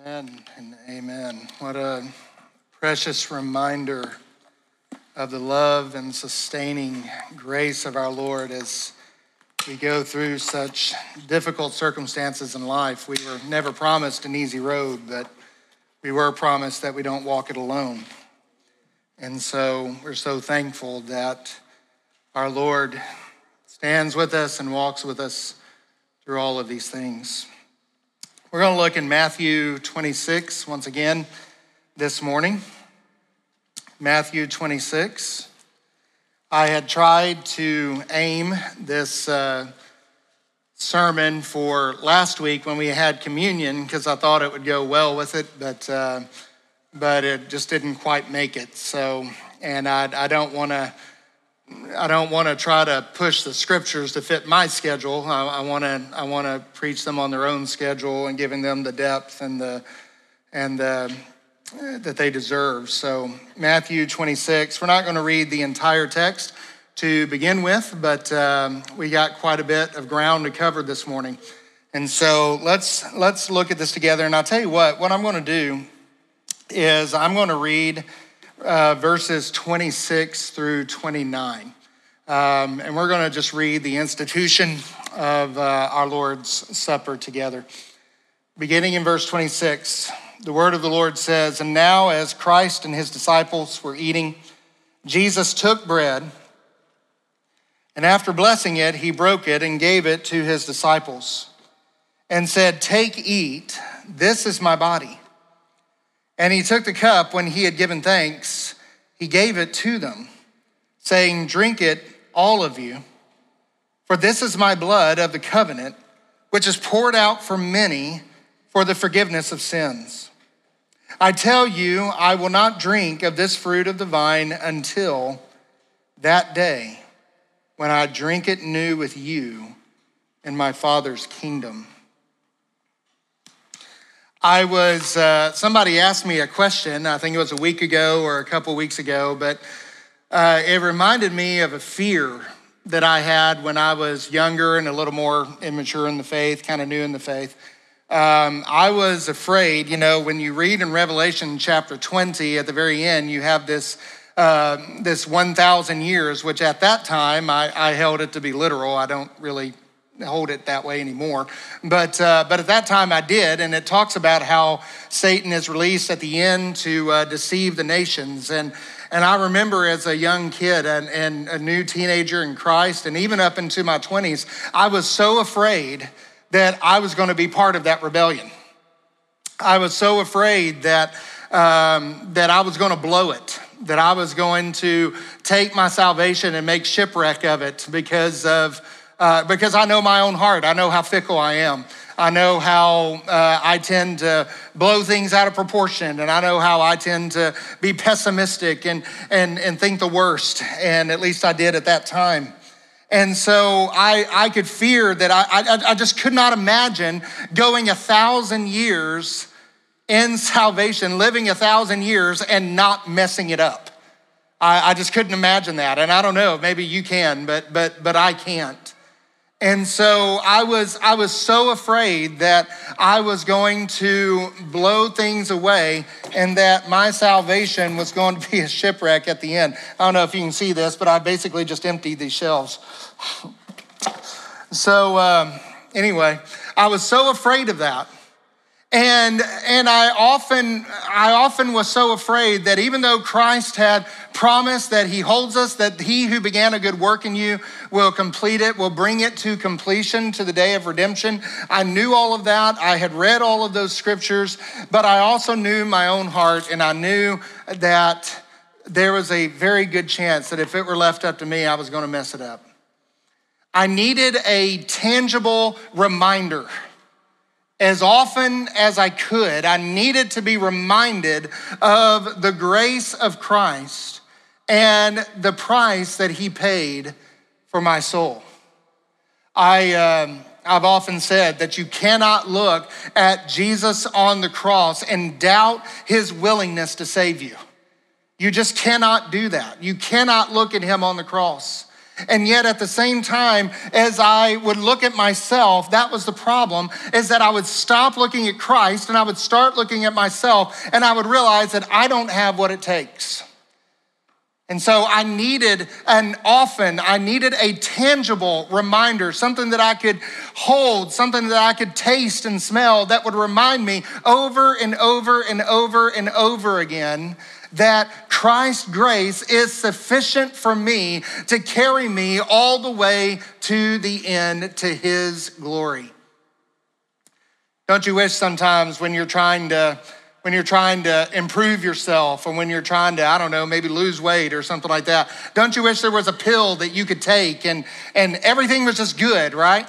Amen and amen. What a precious reminder of the love and sustaining grace of our Lord as we go through such difficult circumstances in life. We were never promised an easy road, but we were promised that we don't walk it alone. And so we're so thankful that our Lord stands with us and walks with us through all of these things. We're going to look in Matthew 26 once again this morning. Matthew 26. I had tried to aim this sermon for last week when we had communion because I thought it would go well with it, but it just didn't quite make it. So, and I don't want to try to push the scriptures to fit my schedule. I want to preach them on their own schedule and giving them the depth and that they deserve. So Matthew 26. We're not going to read the entire text to begin with, but we got quite a bit of ground to cover this morning. And so let's look at this together. And I'll tell you what I'm going to do is I'm going to read verses 26 through 29. And we're going to just read the institution of our Lord's Supper together. Beginning in verse 26, the word of the Lord says, "And now as Christ and his disciples were eating, Jesus took bread, and after blessing it, he broke it and gave it to his disciples and said, 'Take, eat, this is my body.' And he took the cup when he had given thanks, he gave it to them, saying, 'Drink it, all of you, for this is my blood of the covenant, which is poured out for many for the forgiveness of sins. I tell you, I will not drink of this fruit of the vine until that day when I drink it new with you in my Father's kingdom.'" Somebody asked me a question, I think it was a week ago or a couple weeks ago, but it reminded me of a fear that I had when I was younger and a little more immature in the faith, kind of new in the faith. I was afraid, when you read in Revelation chapter 20, at the very end, you have this 1,000 years, which at that time, I held it to be literal. I don't really hold it that way anymore. But at that time I did, and it talks about how Satan is released at the end to deceive the nations. And I remember as a young kid and a new teenager in Christ, and even up into my 20s, I was so afraid that I was going to be part of that rebellion. I was so afraid that I was going to blow it, that I was going to take my salvation and make shipwreck of it because I know my own heart. I know how fickle I am. I know how I tend to blow things out of proportion, and I know how I tend to be pessimistic and think the worst, and at least I did at that time. And so I could fear that I just could not imagine going 1,000 years in salvation, living 1,000 years and not messing it up. I just couldn't imagine that. And I don't know, maybe you can, but I can't. And so I was so afraid that I was going to blow things away and that my salvation was going to be a shipwreck at the end. I don't know if you can see this, but I basically just emptied these shelves. So anyway, I was so afraid of that. And I often was so afraid that even though Christ had promised that he holds us, that he who began a good work in you will complete it, will bring it to completion to the day of redemption. I knew all of that. I had read all of those scriptures, but I also knew my own heart, and I knew that there was a very good chance that if it were left up to me, I was going to mess it up. I needed a tangible reminder. As often as I could, I needed to be reminded of the grace of Christ and the price that he paid for my soul. I've often said that you cannot look at Jesus on the cross and doubt his willingness to save you. You just cannot do that. You cannot look at him on the cross And yet at the same time, as I would look at myself, that was the problem, is that I would stop looking at Christ and I would start looking at myself, and I would realize that I don't have what it takes. And so I needed a tangible reminder, something that I could hold, something that I could taste and smell that would remind me over and over and over and over again that Christ's grace is sufficient for me to carry me all the way to the end, to his glory. Don't you wish sometimes when you're trying to improve yourself, or when you're trying to, I don't know, maybe lose weight or something like that, don't you wish there was a pill that you could take and everything was just good, right?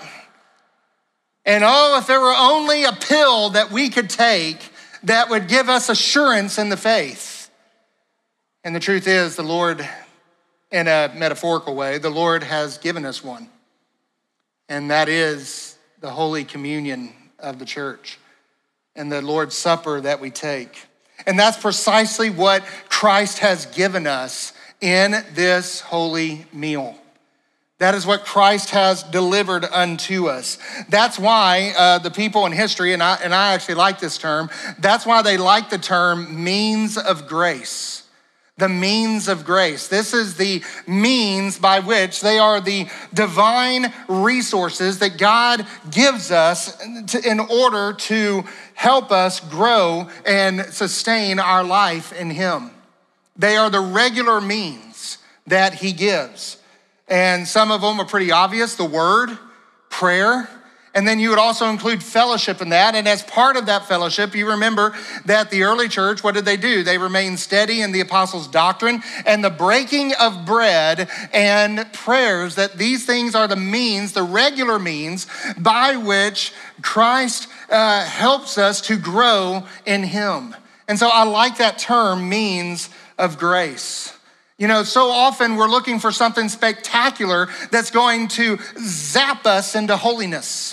And oh, if there were only a pill that we could take that would give us assurance in the faith. And the truth is, the Lord, in a metaphorical way, the Lord has given us one. And that is the Holy Communion of the church and the Lord's Supper that we take. And that's precisely what Christ has given us in this holy meal. That is what Christ has delivered unto us. That's why the people in history, and I actually like this term, that's why they like the term means of grace. The means of grace. This is the means by which they are the divine resources that God gives us in order to help us grow and sustain our life in him. They are the regular means that he gives. And some of them are pretty obvious: the word, prayer, and then you would also include fellowship in that. And as part of that fellowship, you remember that the early church, what did they do? They remained steady in the apostles' doctrine and the breaking of bread and prayers, that these things are the means, the regular means by which Christ helps us to grow in him. And so I like that term, means of grace. You know, so often we're looking for something spectacular that's going to zap us into holiness.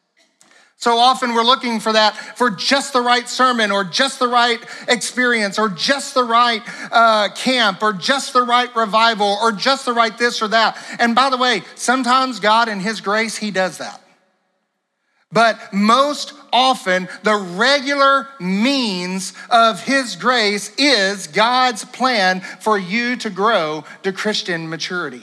So often we're looking for that, for just the right sermon or just the right experience or just the right camp or just the right revival or just the right this or that. And by the way, sometimes God in his grace, he does that. But most often, the regular means of his grace is God's plan for you to grow to Christian maturity.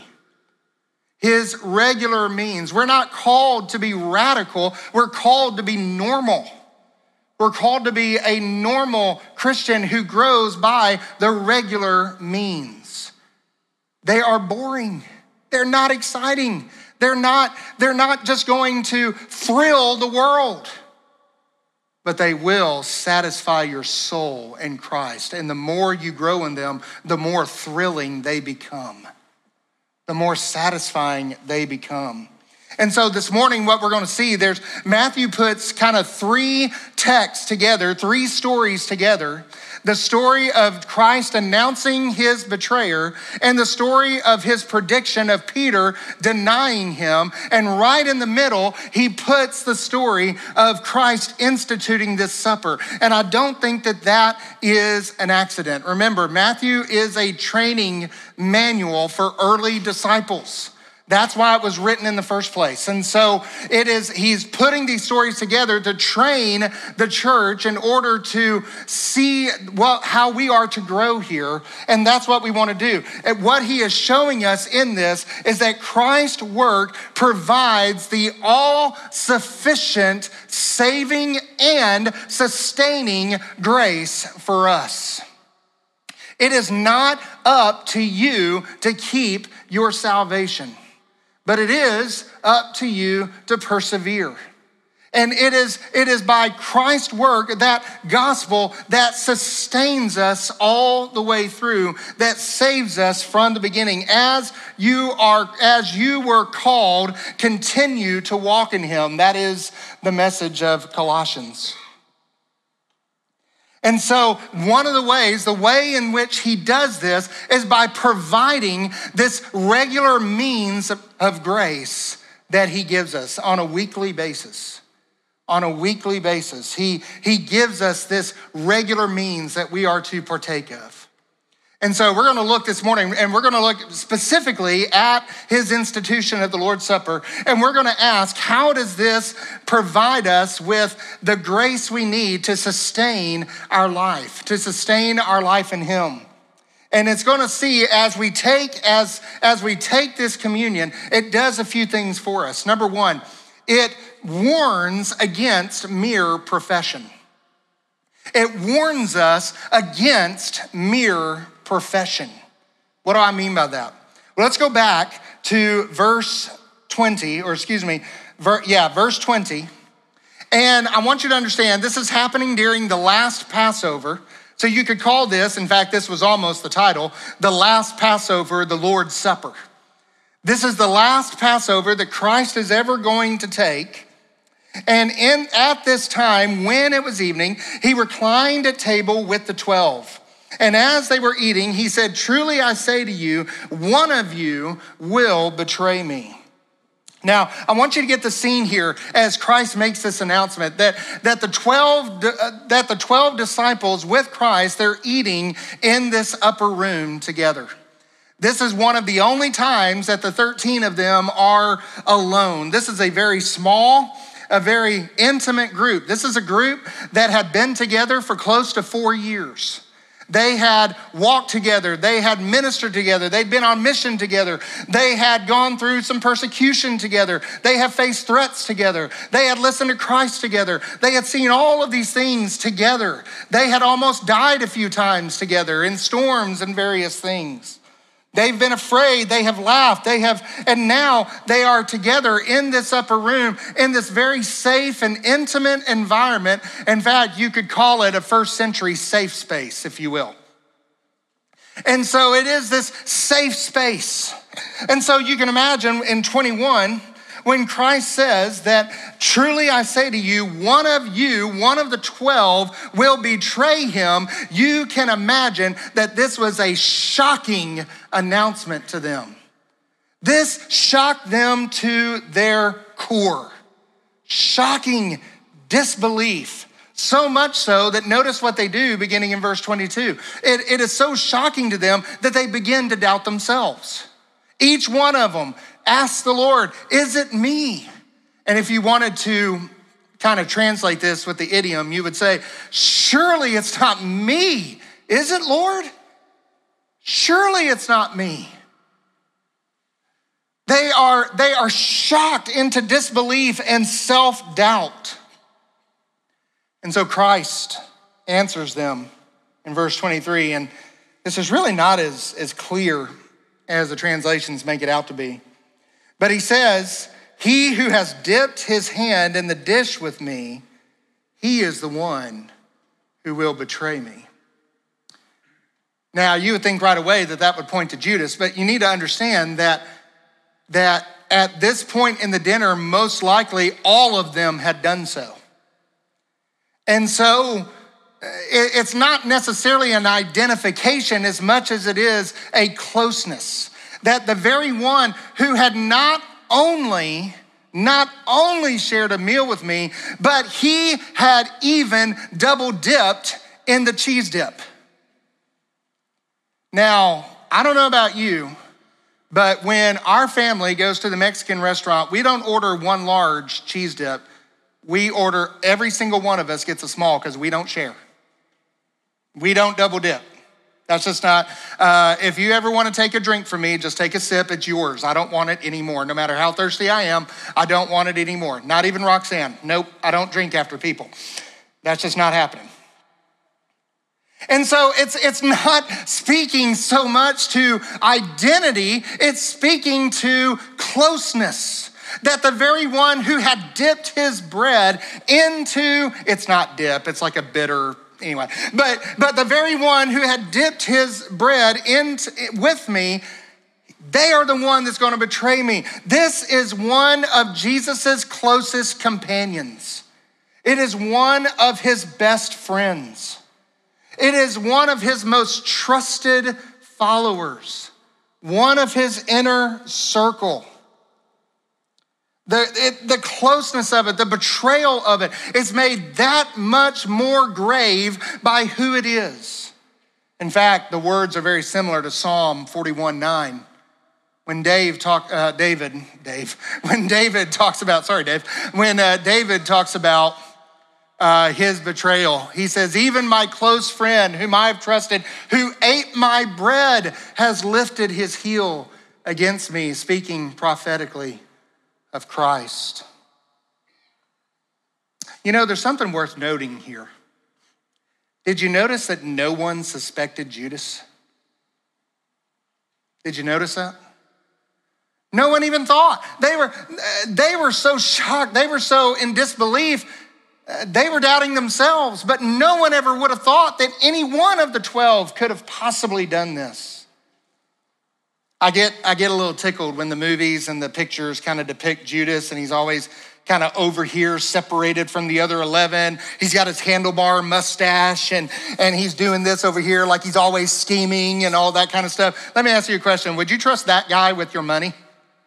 His regular means. We're not called to be radical. We're called to be normal. We're called to be a normal Christian who grows by the regular means. They are boring. They're not exciting. They're not just going to thrill the world, but they will satisfy your soul in Christ. And the more you grow in them, the more thrilling they become, the more satisfying they become. And so this morning, what we're going to see, Matthew puts kind of three texts together, three stories together. The story of Christ announcing his betrayer and the story of his prediction of Peter denying him. And right in the middle, he puts the story of Christ instituting this supper. And I don't think that is an accident. Remember, Matthew is a training manual for early disciples. That's why it was written in the first place. And so he's putting these stories together to train the church in order to see how we are to grow here. And that's what we want to do. And what he is showing us in this is that Christ's work provides the all-sufficient saving and sustaining grace for us. It is not up to you to keep your salvation, but it is up to you to persevere. And it is by Christ's work, that gospel, that sustains us all the way through, that saves us from the beginning. As you were called, continue to walk in him. That is the message of Colossians. And so the way in which he does this is by providing this regular means of grace that he gives us on a weekly basis. On a weekly basis, he gives us this regular means that we are to partake of. And so we're going to look this morning, and we're going to look specifically at his institution of the Lord's Supper. And we're going to ask, how does this provide us with the grace we need to sustain our life in him? And it's going to see as we take this communion, it does a few things for us. Number one, it warns against mere profession. It warns us against mere profession. What do I mean by that? Well, let's go back to verse 20. And I want you to understand this is happening during the last Passover. So you could call this, in fact, this was almost the title, the last Passover, the Lord's Supper. This is the last Passover that Christ is ever going to take. And at this time, when it was evening, he reclined at table with the 12. And as they were eating, he said, "Truly I say to you, one of you will betray me." Now, I want you to get the scene here as Christ makes this announcement that the 12 disciples with Christ, they're eating in this upper room together. This is one of the only times that the 13 of them are alone. This is a very small, a very intimate group. This is a group that had been together for close to 4 years. They had walked together. They had ministered together. They'd been on mission together. They had gone through some persecution together. They have faced threats together. They had listened to Christ together. They had seen all of these things together. They had almost died a few times together in storms and various things. They've been afraid, they have laughed, and now they are together in this upper room, in this very safe and intimate environment. In fact, you could call it a first century safe space, if you will. And so it is this safe space. And so you can imagine in 21, when Christ says that, "Truly I say to you, one of the 12 will betray him," you can imagine that this was a shocking announcement to them. This shocked them to their core. Shocking disbelief. So much so that notice what they do beginning in verse 22. It is so shocking to them that they begin to doubt themselves. Each one of them asks the Lord, "Is it me?" And if you wanted to kind of translate this with the idiom, you would say, "Surely it's not me. Is it, Lord? Surely it's not me." They are shocked into disbelief and self-doubt. And so Christ answers them in verse 23, and this is really not as clear as the translations make it out to be. But he says, "He who has dipped his hand in the dish with me, he is the one who will betray me." Now, you would think right away that would point to Judas, but you need to understand that at this point in the dinner, most likely all of them had done so. And so it's not necessarily an identification as much as it is a closeness. That the very one who had not only shared a meal with me, but he had even double dipped in the cheese dip. Now, I don't know about you, but when our family goes to the Mexican restaurant, we don't order one large cheese dip. We order, every single one of us gets a small because we don't share. We don't double dip. That's just not, if you ever want to take a drink from me, just take a sip, it's yours. I don't want it anymore. No matter how thirsty I am, I don't want it anymore. Not even Roxanne. Nope, I don't drink after people. That's just not happening. And so it's not speaking so much to identity, it's speaking to closeness. That the very one who had dipped his bread into, it's not dip, it's like a bitter, anyway. But the very one who had dipped his bread with me, they are the one that's going to betray me. This is one of Jesus's closest companions. It is one of his best friends. It is one of his most trusted followers, one of his inner circle. The closeness of it, the betrayal of it is made that much more grave by who it is. In fact, the words are very similar to Psalm 41:9. When David talks about his betrayal, he says, even my close friend whom I have trusted, who ate my bread, has lifted his heel against me, speaking prophetically of Christ. You know, there's something worth noting here. Did you notice that no one suspected Judas? Did you notice that? No one even thought. They were so shocked. They were so in disbelief. They were doubting themselves, but no one ever would have thought that any one of the 12 could have possibly done this. I get a little tickled when the movies and the pictures kind of depict Judas, and he's always kind of over here, separated from the other 11. He's got his handlebar mustache, and he's doing this over here like he's always scheming and all that kind of stuff. Let me ask you a question. Would you trust that guy with your money?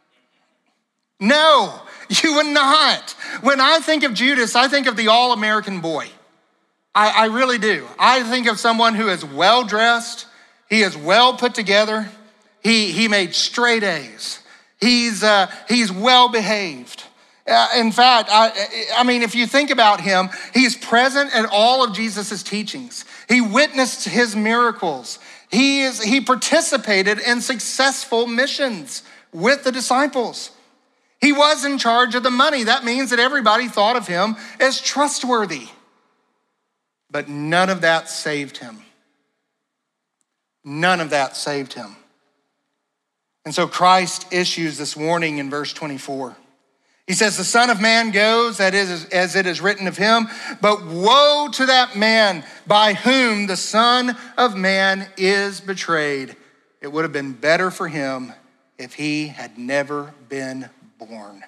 No, you would not. When I think of Judas, I think of the all-American boy. I really do. I think of someone who is well-dressed. He is well put together. He made straight A's. He's well-behaved. In fact, I mean, if you think about him, he's present at all of Jesus's teachings. He witnessed his miracles. He participated in successful missions with the disciples. He was in charge of the money. That means that everybody thought of him as trustworthy. But none of that saved him. None of that saved him. And so Christ issues this warning in verse 24. He says, the Son of Man goes, that is, as it is written of him, but woe to that man by whom the Son of Man is betrayed. It would have been better for him if he had never been born.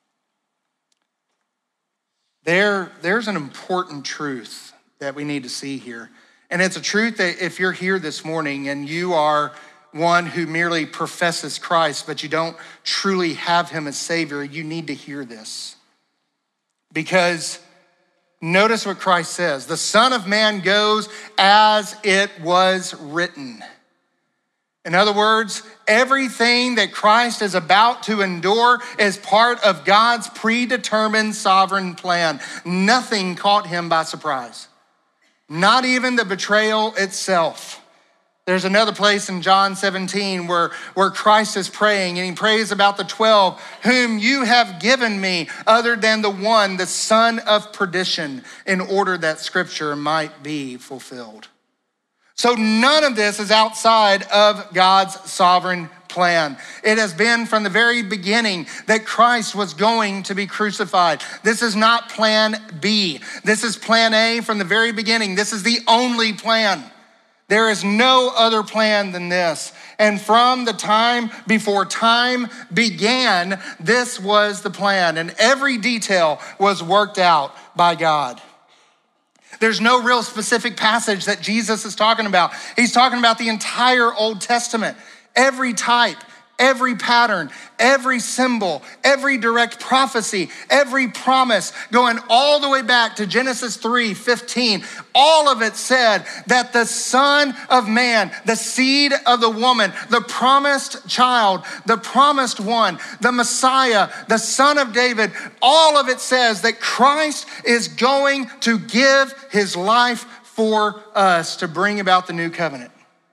There's an important truth that we need to see here. And it's a truth that if you're here this morning and you are one who merely professes Christ, but you don't truly have him as Savior, you need to hear this. Because notice what Christ says, the Son of Man goes as it was written. In other words, everything that Christ is about to endure is part of God's predetermined sovereign plan. Nothing caught him by surprise, not even the betrayal itself. There's another place in John 17 where Christ is praying, and he prays about the 12 whom you have given me, other than the one, the son of perdition, in order that scripture might be fulfilled. So none of this is outside of God's sovereign plan. It has been from the very beginning that Christ was going to be crucified. This is not plan B. This is plan A from the very beginning. This is the only plan. There is no other plan than this. And from the time before time began, this was the plan. And every detail was worked out by God. There's no real specific passage that Jesus is talking about. He's talking about the entire Old Testament. Every type, every pattern, every symbol, every direct prophecy, every promise, going all the way back to Genesis 3:15. All of it said that the Son of Man, the seed of the woman, the promised child, the promised one, the Messiah, the Son of David, all of it says that Christ is going to give his life for us to bring about the new covenant.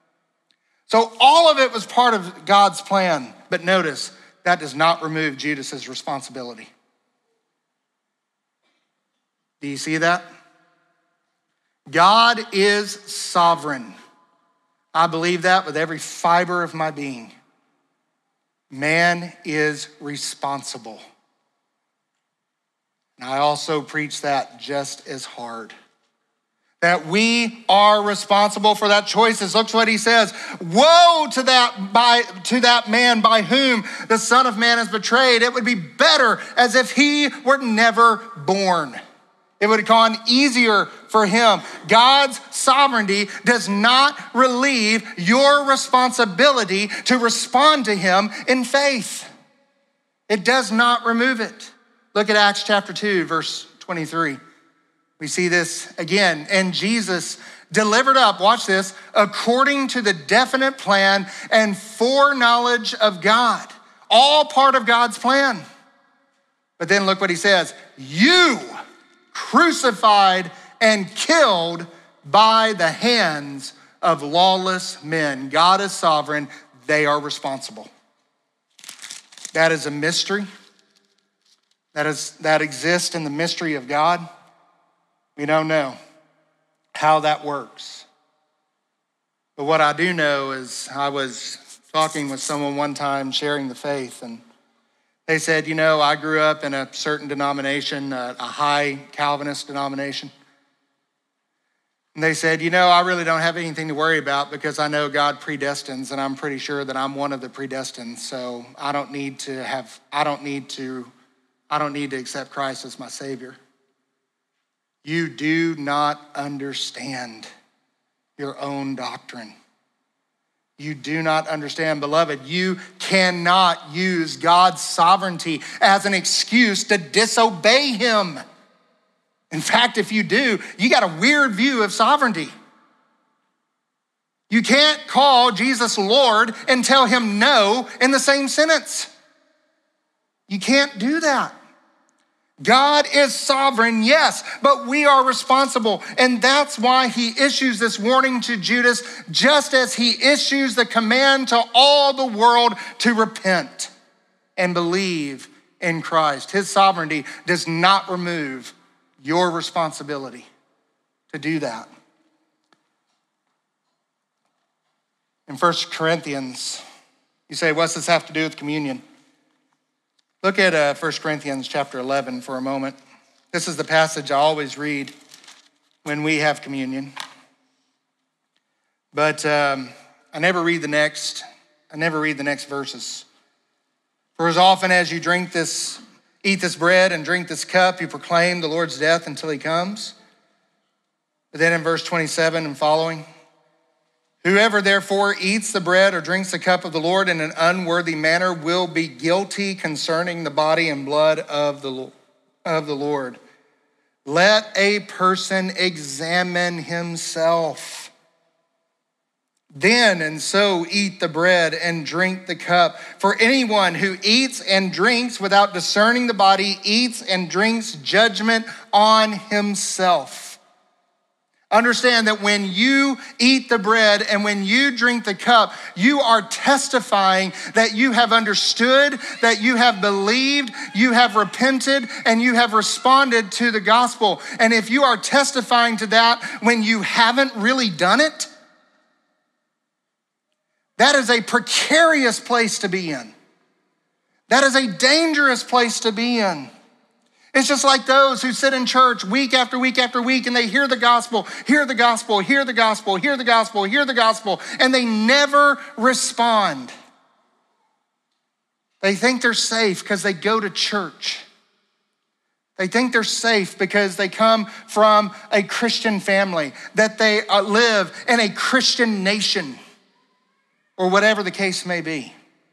So all of it was part of God's plan. But notice, that does not remove Judas's responsibility. Do you see that? God is sovereign. I believe that with every fiber of my being. Man is responsible. And I also preach that just as hard. That we are responsible for that choices. Look what he says. Woe to that man by whom the Son of Man is betrayed. It would be better as if he were never born. It would have gone easier for him. God's sovereignty does not relieve your responsibility to respond to him in faith. It does not remove it. Look at Acts chapter 2, verse 23. We see this again. And Jesus, delivered up, watch this, according to the definite plan and foreknowledge of God. All part of God's plan. But then look what he says, you crucified and killed by the hands of lawless men. God is sovereign, they are responsible. That is a mystery. That exists in the mystery of God. We don't know how that works. But what I do know is I was talking with someone one time sharing the faith, and they said, I grew up in a certain denomination, a high Calvinist denomination. And they said, I really don't have anything to worry about because I know God predestines, and I'm pretty sure that I'm one of the predestined. So I don't need to accept Christ as my Savior. You do not understand your own doctrine. You do not understand, beloved, you cannot use God's sovereignty as an excuse to disobey him. In fact, if you do, you got a weird view of sovereignty. You can't call Jesus Lord and tell him no in the same sentence. You can't do that. God is sovereign, yes, but we are responsible. And that's why he issues this warning to Judas, just as he issues the command to all the world to repent and believe in Christ. His sovereignty does not remove your responsibility to do that. In 1 Corinthians, you say, what's this have to do with communion? Look at 1 Corinthians chapter 11 for a moment. This is the passage I always read when we have communion. But I never read the next verses. For as often as you eat this bread and drink this cup, you proclaim the Lord's death until he comes. But then in verse 27 and following, whoever therefore eats the bread or drinks the cup of the Lord in an unworthy manner will be guilty concerning the body and blood of the Lord. Let a person examine himself. Then and so eat the bread and drink the cup. For anyone who eats and drinks without discerning the body eats and drinks judgment on himself. Understand that when you eat the bread and when you drink the cup, you are testifying that you have understood, that you have believed, you have repented, and you have responded to the gospel. And if you are testifying to that when you haven't really done it, that is a precarious place to be in. That is a dangerous place to be in. It's just like those who sit in church week after week after week and they hear the gospel, hear the gospel, hear the gospel, hear the gospel, hear the gospel, and they never respond. They think they're safe because they go to church. They think they're safe because they come from a Christian family, that they live in a Christian nation, or whatever the case may be.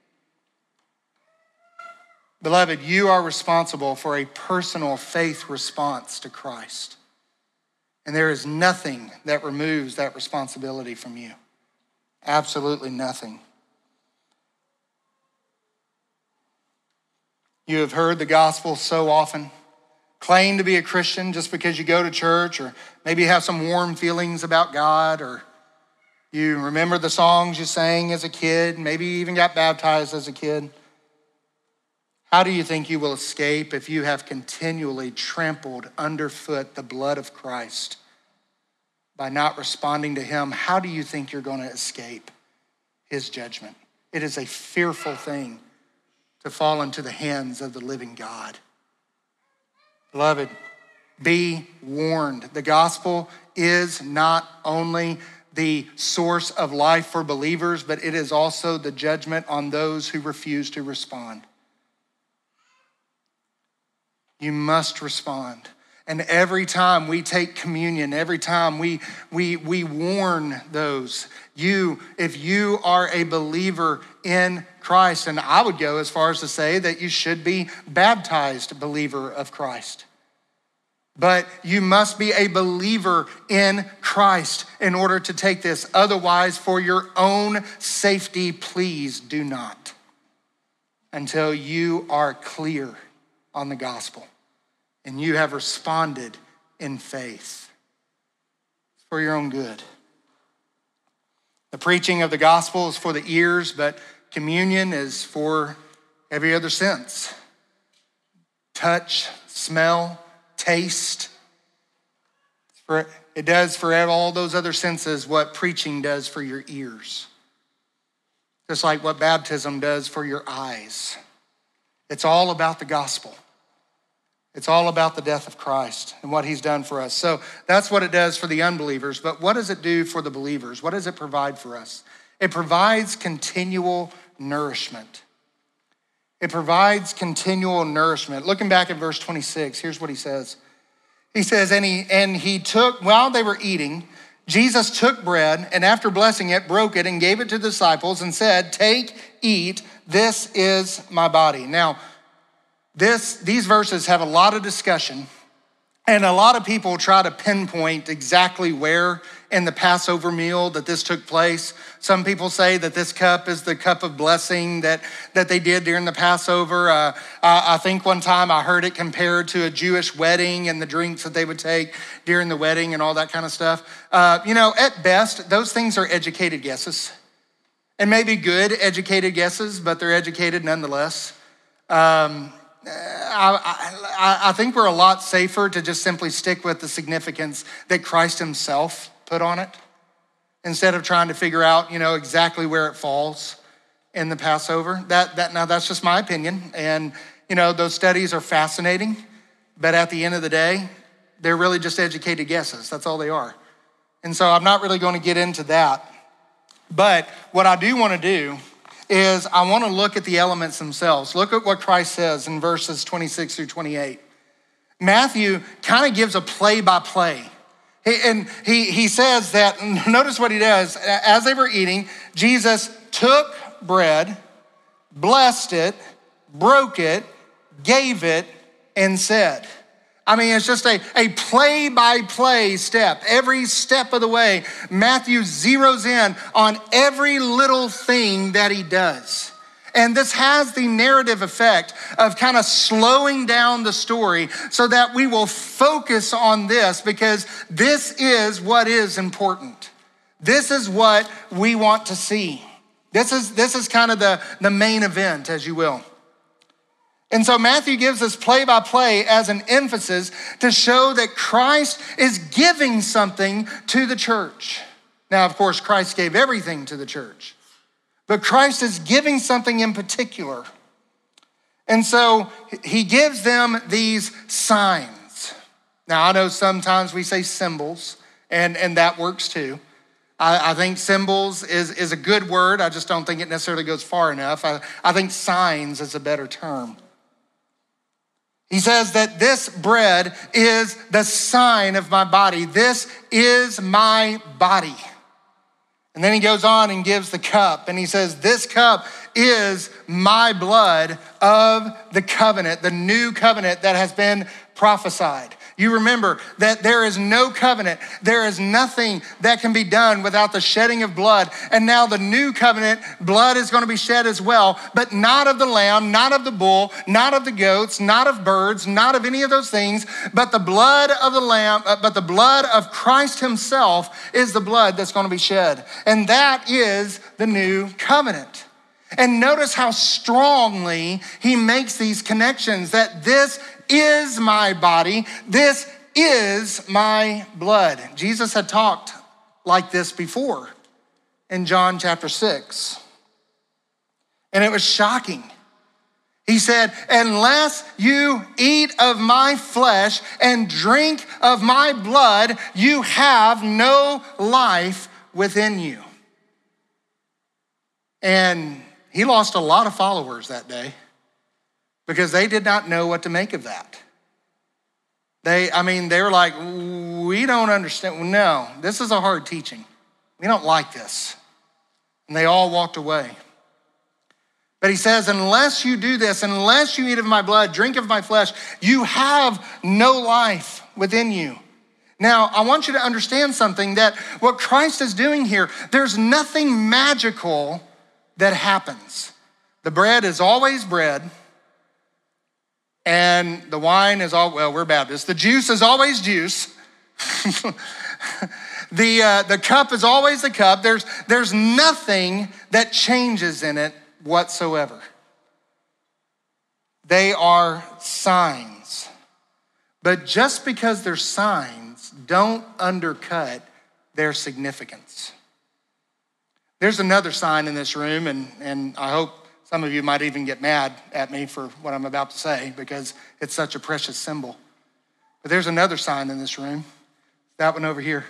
Beloved, you are responsible for a personal faith response to Christ. And there is nothing that removes that responsibility from you. Absolutely nothing. You have heard the gospel so often. Claim to be a Christian just because you go to church, or maybe you have some warm feelings about God, or you remember the songs you sang as a kid, maybe you even got baptized as a kid. How do you think you will escape if you have continually trampled underfoot the blood of Christ by not responding to him? How do you think you're going to escape his judgment? It is a fearful thing to fall into the hands of the living God. Beloved, be warned. The gospel is not only the source of life for believers, but it is also the judgment on those who refuse to respond. You must respond. And every time we take communion, every time we warn those, if you are a believer in Christ, and I would go as far as to say that you should be baptized believer of Christ. But you must be a believer in Christ in order to take this. Otherwise, for your own safety, please do not until you are clear on the gospel and you have responded in faith. It's for your own good. The preaching of the gospel is for the ears, but communion is for every other sense. Touch, smell, taste. It does for all those other senses what preaching does for your ears. Just like what baptism does for your eyes. It's all about the gospel. It's all about the death of Christ and what he's done for us. So that's what it does for the unbelievers. But what does it do for the believers? What does it provide for us? It provides continual nourishment. It provides continual nourishment. Looking back at verse 26, here's what he says. He says, and he took, while they were eating, Jesus took bread and after blessing it, broke it and gave it to the disciples and said, take, eat, this is my body. Now, these verses have a lot of discussion, and a lot of people try to pinpoint exactly where in the Passover meal that this took place. Some people say that this cup is the cup of blessing that they did during the Passover. I think one time I heard it compared to a Jewish wedding and the drinks that they would take during the wedding and all that kind of stuff. At best, those things are educated guesses. And maybe good educated guesses, but they're educated nonetheless. I think we're a lot safer to just simply stick with the significance that Christ himself put on it instead of trying to figure out, exactly where it falls in the Passover. Now that's just my opinion. And, those studies are fascinating, but at the end of the day, they're really just educated guesses. That's all they are. And so I'm not really going to get into that. But what I do want to do is I want to look at the elements themselves. Look at what Christ says in verses 26 through 28. Matthew kind of gives a play-by-play. And he says that, notice what he does. As they were eating, Jesus took bread, blessed it, broke it, gave it, and said. It's just a play-by-play step. Every step of the way, Matthew zeroes in on every little thing that he does. And this has the narrative effect of kind of slowing down the story so that we will focus on this because this is what is important. This is what we want to see. This is kind of the main event, as you will. And so Matthew gives us play-by-play as an emphasis to show that Christ is giving something to the church. Now, of course, Christ gave everything to the church, but Christ is giving something in particular. And so he gives them these signs. Now, I know sometimes we say symbols, and that works too. I think symbols is a good word. I just don't think it necessarily goes far enough. I think signs is a better term. He says that this bread is the sign of my body. This is my body. And then he goes on and gives the cup. And he says, this cup is my blood of the covenant, the new covenant that has been prophesied. You remember that there is no covenant. There is nothing that can be done without the shedding of blood. And now the new covenant, blood is going to be shed as well, but not of the lamb, not of the bull, not of the goats, not of birds, not of any of those things, but the blood of the lamb, but the blood of Christ himself is the blood that's going to be shed. And that is the new covenant. And notice how strongly he makes these connections that this is my body, this is my blood. Jesus had talked like this before in John chapter 6. And it was shocking. He said, unless you eat of my flesh and drink of my blood, you have no life within you. And he lost a lot of followers that day because they did not know what to make of that. They were like, we don't understand. No, this is a hard teaching. We don't like this. And they all walked away. But he says, unless you do this, unless you eat of my blood, drink of my flesh, you have no life within you. Now, I want you to understand something, that what Christ is doing here, there's nothing magical that happens. The bread is always bread, and the wine is well, we're Baptists. The juice is always juice. The cup is always the cup. There's nothing that changes in it whatsoever. They are signs. But just because they're signs, don't undercut their significance. There's another sign in this room, and I hope some of you might even get mad at me for what I'm about to say because it's such a precious symbol. But there's another sign in this room, that one over here.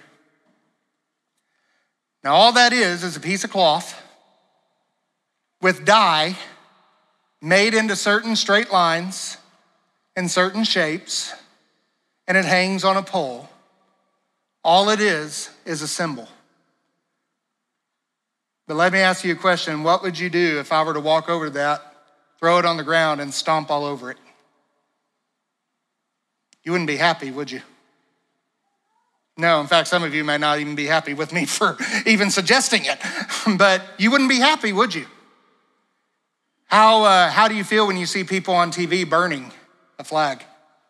Now, all that is a piece of cloth with dye made into certain straight lines and certain shapes, and it hangs on a pole. All it is a symbol. But let me ask you a question. What would you do if I were to walk over to that, throw it on the ground, and stomp all over it? You wouldn't be happy, would you? No, in fact, some of you may not even be happy with me for even suggesting it, but you wouldn't be happy, would you? How do you feel when you see people on TV burning a flag?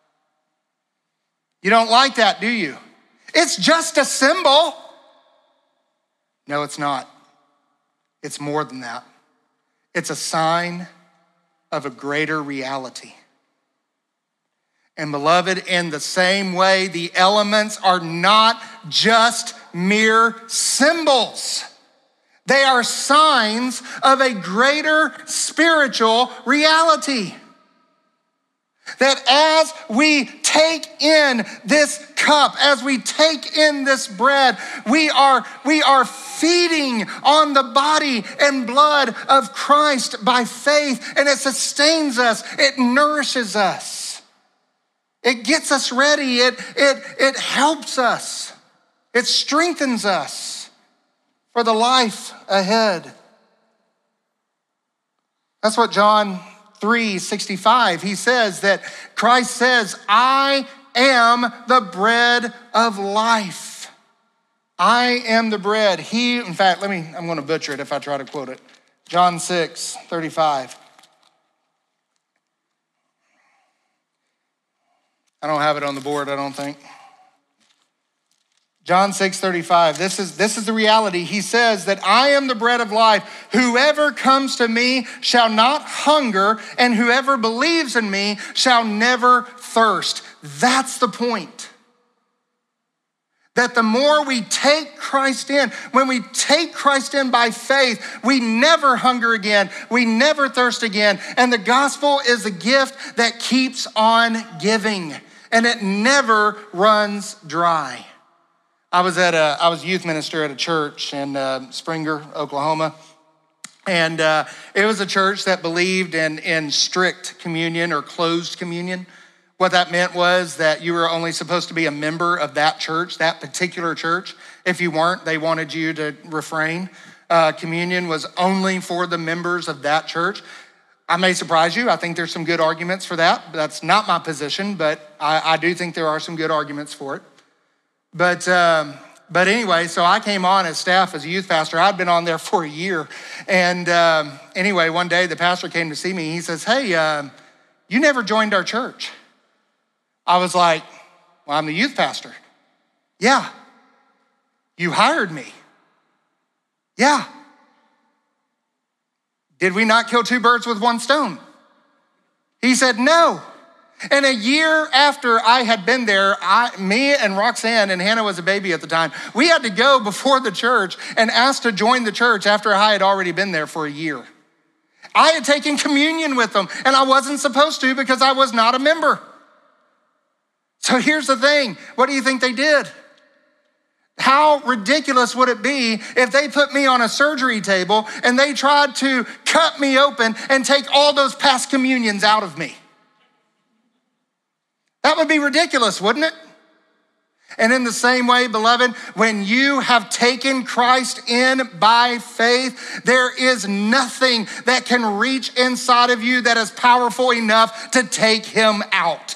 You don't like that, do you? It's just a symbol. No, it's not. It's more than that. It's a sign of a greater reality. And beloved, in the same way, the elements are not just mere symbols. They are signs of a greater spiritual reality. That as we take in this cup, as we take in this bread, we are feeding on the body and blood of Christ by faith, and it sustains us, it nourishes us. It gets us ready, it helps us, it strengthens us for the life ahead. That's what John 3:65, he says that Christ says, I am the bread of life. I am the bread. In fact, I'm going to butcher it if I try to quote it. John 6:35. I don't have it on the board, I don't think. John 6:35, this is the reality. He says that I am the bread of life. Whoever comes to me shall not hunger, and whoever believes in me shall never thirst. That's the point. That the more we take Christ in, when we take Christ in by faith, we never hunger again, we never thirst again. And the gospel is a gift that keeps on giving, and it never runs dry. I was youth minister at a church in Springer, Oklahoma. And it was a church that believed in strict communion or closed communion. What that meant was that you were only supposed to be a member of that church, that particular church. If you weren't, they wanted you to refrain. Communion was only for the members of that church. I may surprise you. I think there's some good arguments for that. That's not my position, but I do think there are some good arguments for it. But anyway, so I came on as staff as a youth pastor. I'd been on there for a year. And anyway, one day the pastor came to see me. He says, hey, you never joined our church. I was like, well, I'm the youth pastor. Yeah. You hired me. Yeah. Did we not kill two birds with one stone? He said, no. And a year after I had been there, me and Roxanne, and Hannah was a baby at the time, we had to go before the church and ask to join the church after I had already been there for a year. I had taken communion with them, and I wasn't supposed to because I was not a member. So here's the thing. What do you think they did? How ridiculous would it be if they put me on a surgery table and they tried to cut me open and take all those past communions out of me? That would be ridiculous, wouldn't it? And in the same way, beloved, when you have taken Christ in by faith, there is nothing that can reach inside of you that is powerful enough to take him out.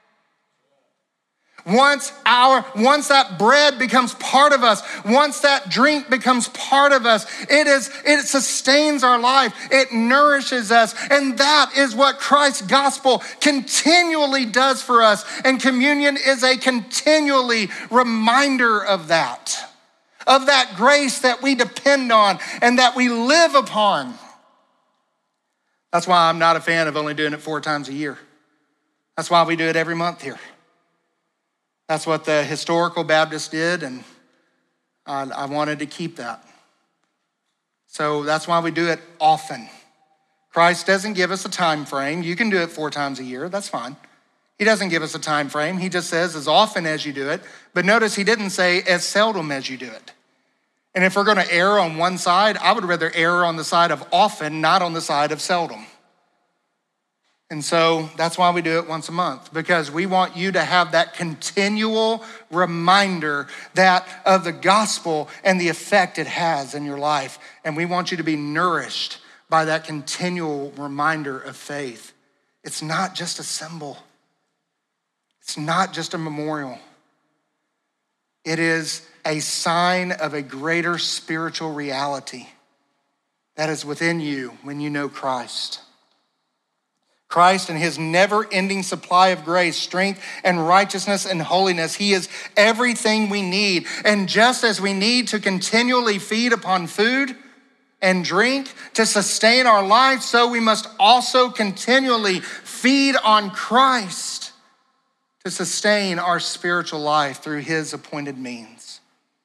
Once that bread becomes part of us, once that drink becomes part of us, it sustains our life, it nourishes us, and that is what Christ's gospel continually does for us. And communion is a continually reminder of that grace that we depend on and that we live upon. That's why I'm not a fan of only doing it 4 times a year. That's why we do it every month here. That's what the historical Baptists did, and I wanted to keep that. So that's why we do it often. Christ doesn't give us a time frame. You can do it 4 times a year, that's fine. He doesn't give us a time frame. He just says as often as you do it. But notice he didn't say as seldom as you do it. And if we're gonna err on one side, I would rather err on the side of often, not on the side of seldom. And so that's why we do it once a month, because we want you to have that continual reminder of the gospel and the effect it has in your life. And we want you to be nourished by that continual reminder of faith. It's not just a symbol. It's not just a memorial. It is a sign of a greater spiritual reality that is within you when you know Christ. Christ and his never-ending supply of grace, strength, and righteousness and holiness. He is everything we need. And just as we need to continually feed upon food and drink to sustain our lives, so we must also continually feed on Christ to sustain our spiritual life through his appointed means.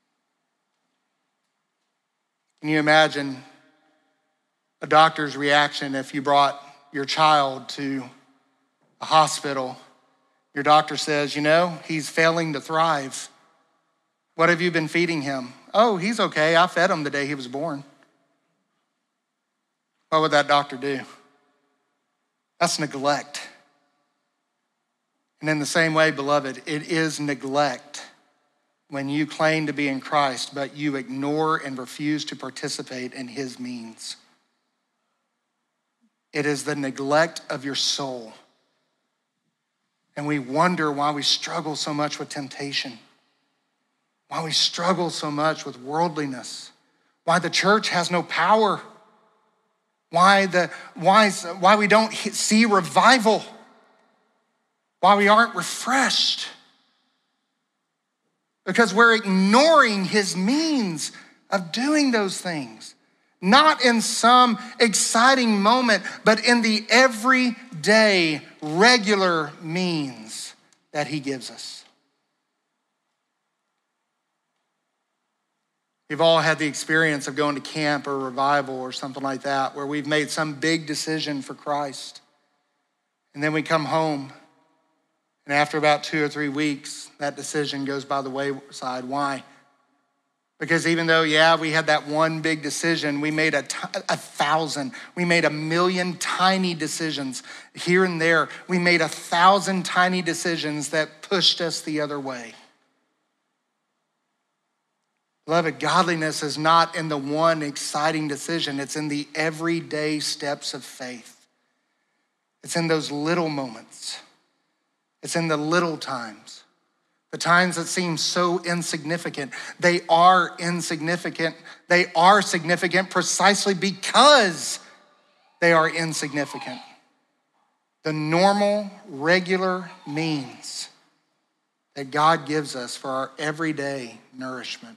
Can you imagine a doctor's reaction if you brought your child to a hospital? Your doctor says, he's failing to thrive. What have you been feeding him? Oh, he's okay. I fed him the day he was born. What would that doctor do? That's neglect. And in the same way, beloved, it is neglect when you claim to be in Christ, but you ignore and refuse to participate in his means. It is the neglect of your soul. And we wonder why we struggle so much with temptation, why we struggle so much with worldliness, why the church has no power, why we don't see revival, why we aren't refreshed. Because we're ignoring his means of doing those things. Not in some exciting moment, but in the everyday, regular means that he gives us. We've all had the experience of going to camp or revival or something like that, where we've made some big decision for Christ. And then we come home, and after about 2 or 3 weeks, that decision goes by the wayside. Why? Because even though, we had that one big decision, we made 1,000, we made 1,000,000 tiny decisions here and there. We made 1,000 tiny decisions that pushed us the other way. Beloved, godliness is not in the one exciting decision. It's in the everyday steps of faith. It's in those little moments. It's in the little times. The times that seem so insignificant. They are insignificant. They are significant precisely because they are insignificant. The normal, regular means that God gives us for our everyday nourishment.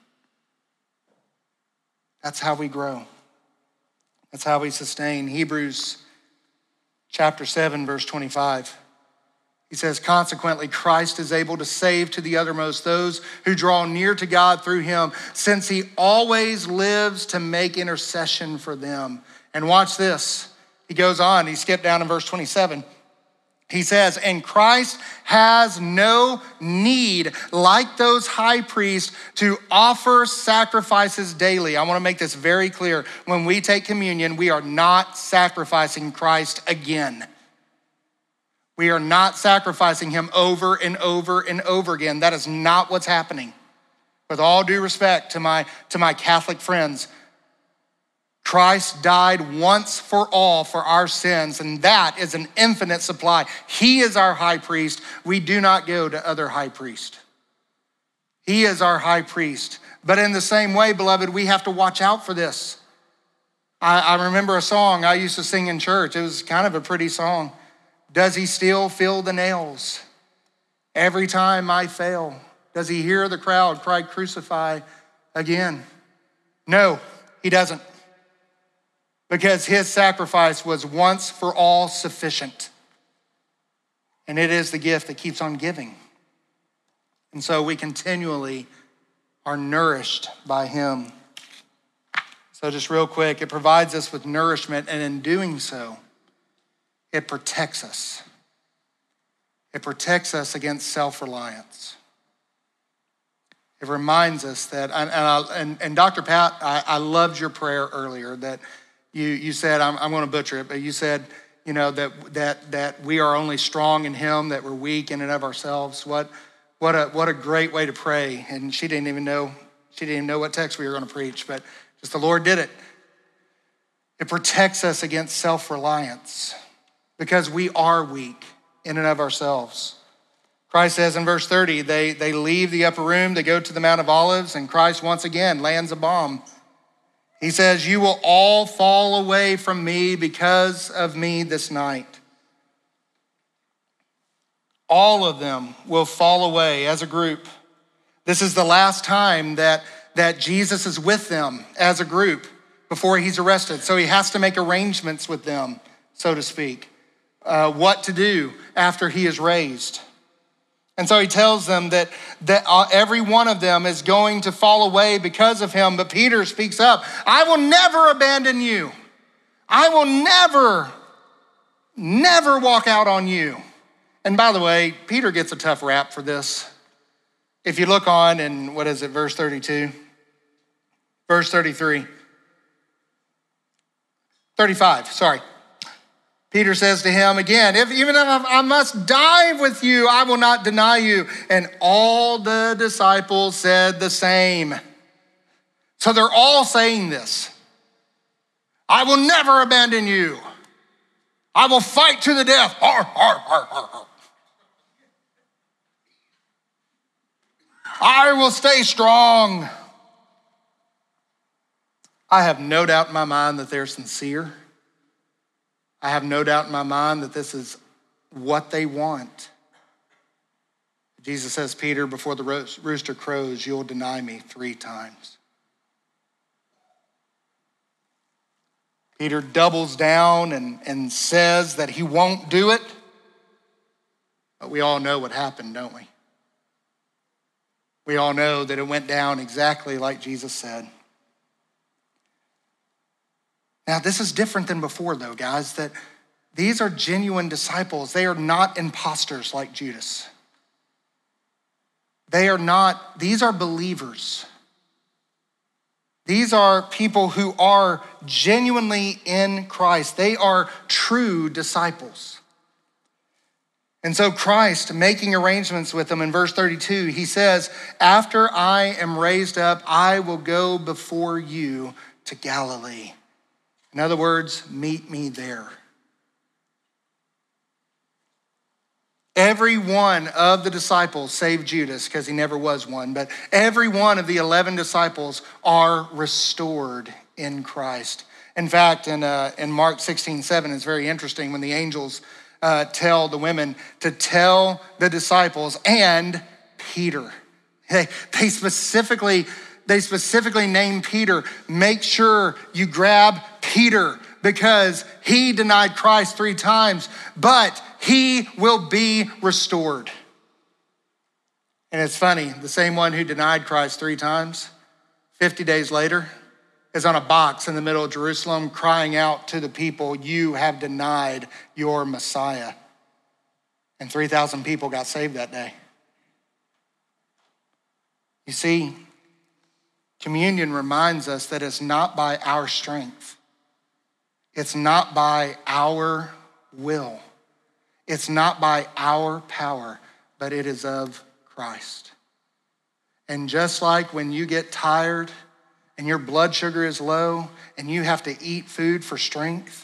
That's how we grow. That's how we sustain. Hebrews chapter 7, verse 25. He says, consequently, Christ is able to save to the uttermost those who draw near to God through him, since he always lives to make intercession for them. And watch this. He goes on, he skipped down in verse 27. He says, and Christ has no need, like those high priests, to offer sacrifices daily. I want to make this very clear. When we take communion, we are not sacrificing Christ again. We are not sacrificing him over and over and over again. That is not what's happening. With all due respect to my Catholic friends, Christ died once for all for our sins, and that is an infinite supply. He is our high priest. We do not go to other high priests. He is our high priest. But in the same way, beloved, we have to watch out for this. I remember a song I used to sing in church. It was kind of a pretty song. Does he still feel the nails every time I fail? Does he hear the crowd cry, crucify again? No, he doesn't. Because his sacrifice was once for all sufficient. And it is the gift that keeps on giving. And so we continually are nourished by him. So just real quick, it provides us with nourishment, and in doing so, it protects us. It protects us against self-reliance. It reminds us that, and Dr. Pat, I loved your prayer earlier that you said, I'm going to butcher it, but you said, you know, that we are only strong in him, that we're weak in and of ourselves. What a great way to pray. And she didn't even know what text we were going to preach, but just the Lord did it. It protects us against self-reliance because we are weak in and of ourselves. Christ says in verse 30, they leave the upper room, they go to the Mount of Olives, and Christ once again lands a bomb. He says, you will all fall away from me because of me this night. All of them will fall away as a group. This is the last time that Jesus is with them as a group before he's arrested. So he has to make arrangements with them, so to speak, what to do after he is raised. And so he tells them that every one of them is going to fall away because of him. But Peter speaks up. I will never abandon you. I will never walk out on you. And by the way, Peter gets a tough rap for this. If you look on in, verse 32? Verse 33. 35, sorry. Peter says to him again, even if I must die with you, I will not deny you. And all the disciples said the same. So they're all saying this. I will never abandon you. I will fight to the death. Har, har, har, har, har. I will stay strong. I have no doubt in my mind that they're sincere. I have no doubt in my mind that this is what they want. Jesus says, Peter, before the rooster crows, you'll deny me 3 times. Peter doubles down and says that he won't do it. But we all know what happened, don't we? We all know that it went down exactly like Jesus said. Now, this is different than before, though, guys, that these are genuine disciples. They are not imposters like Judas. These are believers. These are people who are genuinely in Christ. They are true disciples. And so Christ, making arrangements with them in verse 32, he says, after I am raised up, I will go before you to Galilee. In other words, meet me there. Every one of the disciples, save Judas, because he never was one, but every one of the 11 disciples are restored in Christ. In fact, in Mark 16:7, it's very interesting when the angels tell the women to tell the disciples and Peter. They specifically name Peter. Make sure you grab Peter because he denied Christ 3 times, but he will be restored. And it's funny, the same one who denied Christ 3 times, 50 days later, is on a box in the middle of Jerusalem crying out to the people, you have denied your Messiah. And 3,000 people got saved that day. You see, communion reminds us that it's not by our strength. It's not by our will. It's not by our power, but it is of Christ. And just like when you get tired and your blood sugar is low and you have to eat food for strength,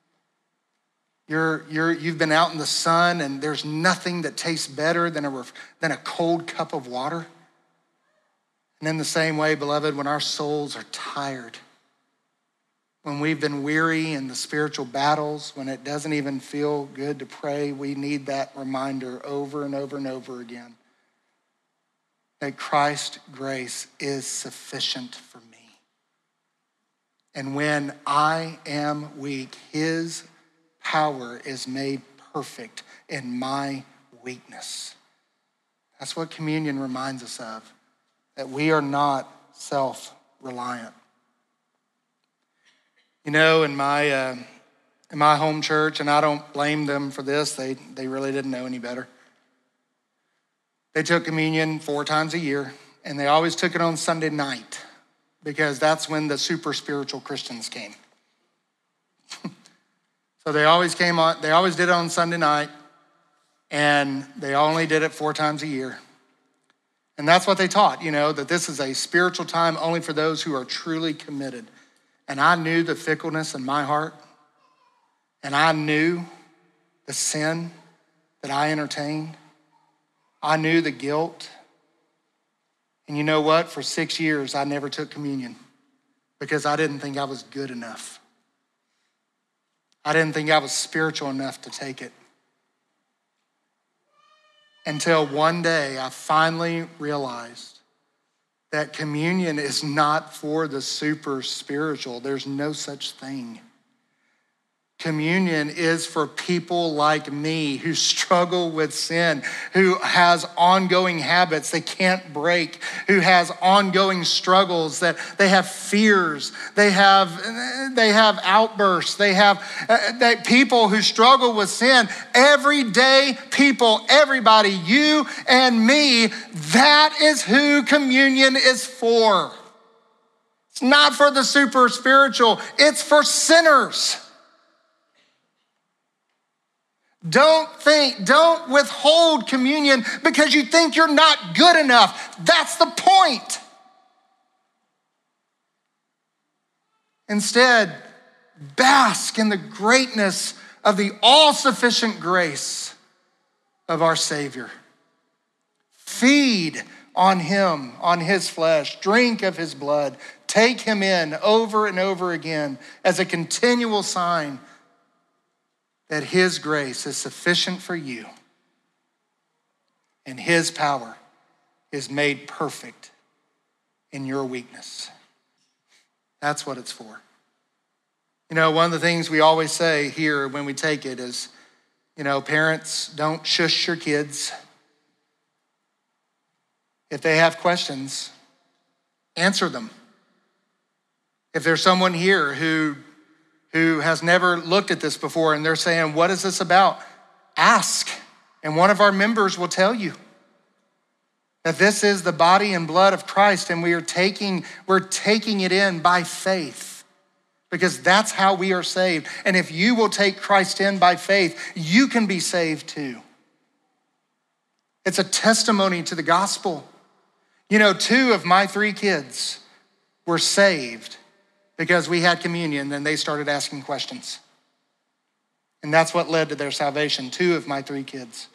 you've been out in the sun and there's nothing that tastes better than a cold cup of water. And in the same way, beloved, when our souls are tired, when we've been weary in the spiritual battles, when it doesn't even feel good to pray, we need that reminder over and over and over again that Christ's grace is sufficient for me. And when I am weak, his power is made perfect in my weakness. That's what communion reminds us of, that we are not self-reliant. You know, in my home church, and I don't blame them for this, they really didn't know any better. They took communion 4 times a year, and they always took it on Sunday night because that's when the super spiritual Christians came. So they always did it on Sunday night, and they only did it 4 times a year. And that's what they taught, that this is a spiritual time only for those who are truly committed. And I knew the fickleness in my heart, and I knew the sin that I entertained. I knew the guilt. And you know what? For 6 years, I never took communion because I didn't think I was good enough. I didn't think I was spiritual enough to take it. Until one day, I finally realized that communion is not for the super spiritual. There's no such thing. Communion is for people like me who struggle with sin, who has ongoing habits they can't break, who has ongoing struggles, that they have fears, they have outbursts, they have people who struggle with sin. Everyday people, everybody, you and me, that is who communion is for. It's not for the super spiritual, it's for sinners. Don't withhold communion because you think you're not good enough. That's the point. Instead, bask in the greatness of the all-sufficient grace of our Savior. Feed on him, on his flesh, drink of his blood, take him in over and over again as a continual sign that his grace is sufficient for you and his power is made perfect in your weakness. That's what it's for. One of the things we always say here when we take it is, parents, don't shush your kids. If they have questions, answer them. If there's someone here who has never looked at this before and they're saying, what is this about? Ask, and one of our members will tell you that this is the body and blood of Christ, and we're taking it in by faith because that's how we are saved. And if you will take Christ in by faith, you can be saved too. It's a testimony to the gospel. 2 of my 3 kids were saved because we had communion, and they started asking questions. And that's what led to their salvation, 2 of my 3 kids.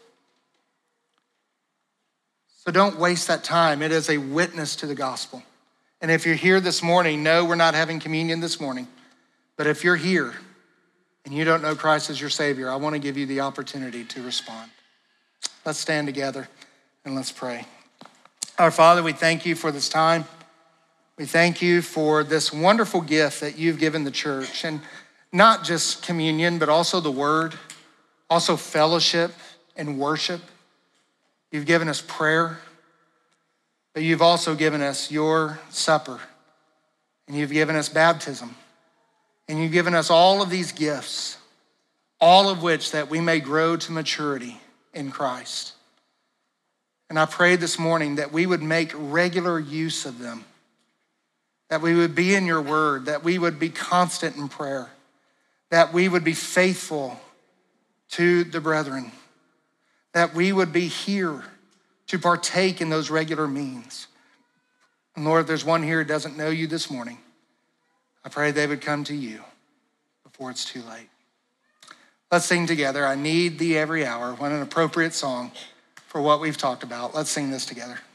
So don't waste that time. It is a witness to the gospel. And if you're here this morning, no, we're not having communion this morning. But if you're here and you don't know Christ as your Savior, I want to give you the opportunity to respond. Let's stand together and let's pray. Our Father, we thank you for this time. We thank you for this wonderful gift that you've given the church, and not just communion, but also the word, also fellowship and worship. You've given us prayer, but you've also given us your supper, and you've given us baptism, and you've given us all of these gifts, all of which that we may grow to maturity in Christ. And I pray this morning that we would make regular use of them, that we would be in your word, that we would be constant in prayer, that we would be faithful to the brethren, that we would be here to partake in those regular means. And Lord, if there's one here who doesn't know you this morning, I pray they would come to you before it's too late. Let's sing together, I Need Thee Every Hour. What an appropriate song for what we've talked about. Let's sing this together.